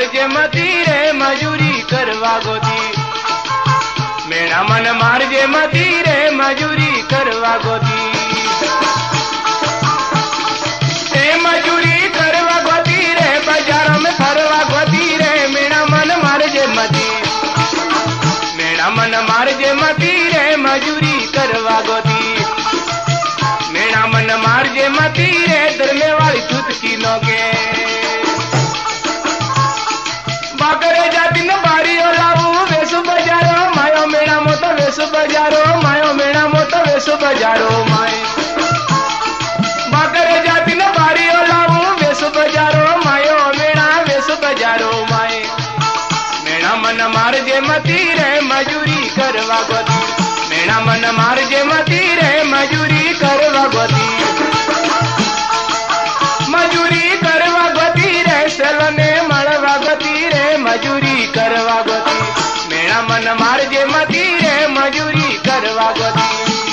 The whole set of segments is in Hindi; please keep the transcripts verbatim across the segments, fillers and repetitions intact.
मारजे मती रे मजूरी करवा गोती। मेरा मन मारजे मती रे मजूरी करवा गोती। ए मजूरी करवा गोती रे बाजारों में फरवा गोती रे मेरा मन मारजे मती। मेरा मन मारजे मती रे मजूरी करवा गोती। मेरा मन मारजे मती रे दरमे वाली चुटकी नोगे। बाकरे जाती न बारियो लाऊ वेसु बजारो मायो मेरा मोतो वेसु बजारो मायो मेरा मोतो वेसु बजारो माए। बाकरे जाती न बारियो लाऊ वेसु बजारो मायो मेरा वेसु बजारो माए। मेरा मन मारजे मती रे मजूरी करवा गोती। मेरा मन मारजे मती रे मजूरी करवा गोती। मजूरी करवा गोती रे सलने मळवा गोती रे मजूरी करवा गोती। मेरा मन मारजे मती रे मजूरी करवा गोती।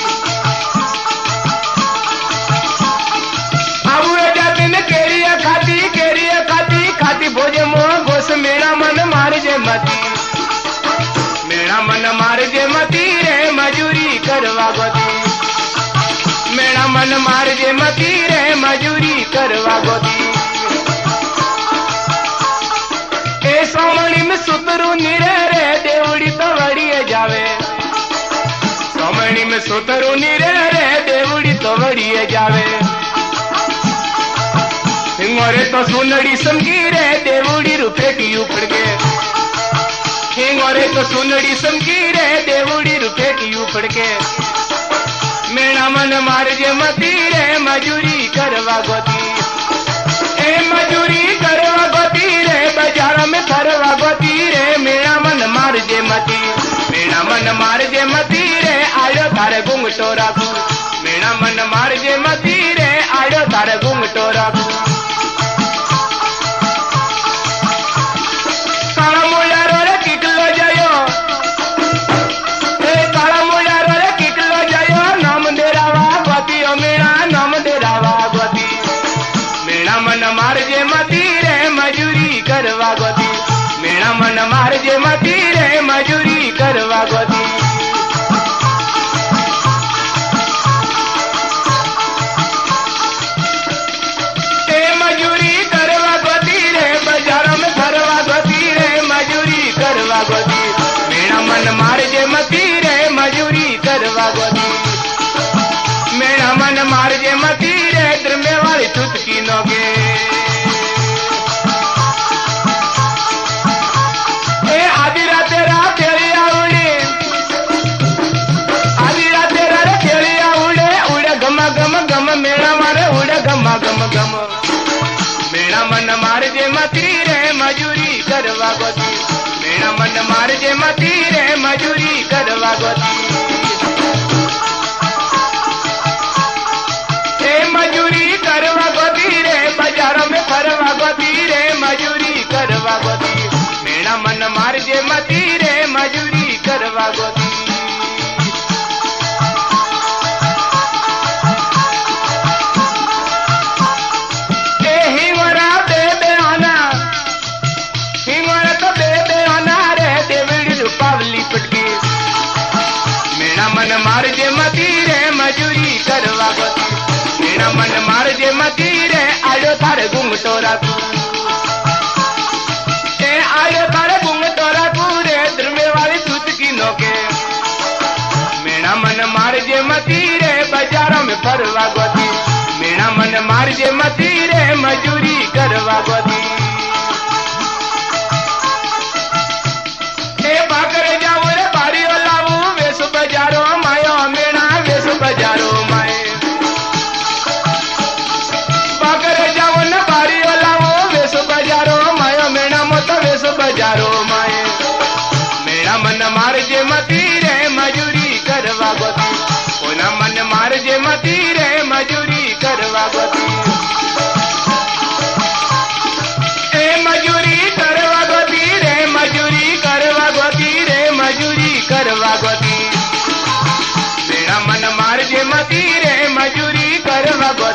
आबुए जाती न केरिया खाती केरिया खाती खाती भोजे मोह गोस मेरा मन मारजे मती। मेरा मन मारजे मती रे मजूरी करवा गोती। मेरा मन मारजे मती रे मजूरी करवा गोती। ए सोमणी में सुतरू निरे रे देवड़ी तो वड़िए जावे। सोमणी में सुतरू निरे रे देवड़ी तो वड़िए जावे। हिंगोरे तो सुनड़ी समझी रे देवड़ी रुपए की उपड़ के। हिंगोरे तो सुनड़ी समझी रे देवड़ी रुपए की उपड़ के। मेरा मन मारजे मती रे मजूरी करवा गोती। ए मजूरी करवा गोती रे बाजार में फरवा गोती रे मेरा मन मारजे मती। मेरा मन मारजे मती रे आयो थारे घूंघटो राखू। मेरा मन मारजे मती रे आयो थारे घूंघटो राखू। काला मुलारो रे किकलो जायो। ए काला मुलारो रे किकलो जायो नाम देरावा गोती। ओ मेरा नाम देरावा गोती। मेरा मन मारजे मती रे मजूरी करवा गोती। मेरा मन मारजे मती रे मजूरी करवा गोती। ए मजूरी करवा गोती रे बाजारों में फरवा गोती रे मजूरी करवा गोती। मेरा मन मारजे मती रे मजूरी करवा गोती। मेरा मन मारजे मती रे द्रमे वाली चुटकी नोगे। ए आधी राते रात खेलिया उड़े। आधी राते रात खेलिया उड़े उड़े गमा गम गम मेरा मारे उड़े गमा गम गम। मेरा मन मारजे मती रे मजूरी करवा गोती। मेरा मन मारजे मती रे मजूरी करवा गोती। ए मजूरी करवा गोती रे बाजारों में फरवा गोती रे मजूरी करवा गोती। मेरा मन मारजे मती रे मजूरी करवा गोती। ए हिंगोरा दे दे आना। हिंगोरा तो दे दे आना रे देवड़ी रुपावली पटकी। मेरा मन मारजे मती रे मजूरी करवा गोती। मेरा मन मारजे मती रे आयो थारे घूंघटो राखू। ए आयो थारे घूंघटो राखू रे द्रमे वाली चुटकी नोके। मेरा मन मारजे मती रे बाजारों में फरवा गोती। मेरा मन मारजे मती रे मजूरी करवा गोती। ए बाकरे जाऊ रे बारियो लाऊ वेसु बजारो मायो मेरा वेसु बजारो माए। बाकरे जाऊ न बारियो लाऊ वेसु बजारो मायो मेरा मोतो वेसु बजारो माए। मेरा मन मारजे मती रे मजूरी करवा गोती। ओना मन मारजे मती रे मजूरी करवा गोती। ए मजूरी करवा गोती रे मजूरी करवा गोती रे मजूरी करवा गोती। मेरा मन मारजे मती रे मजूरी करवा गोती।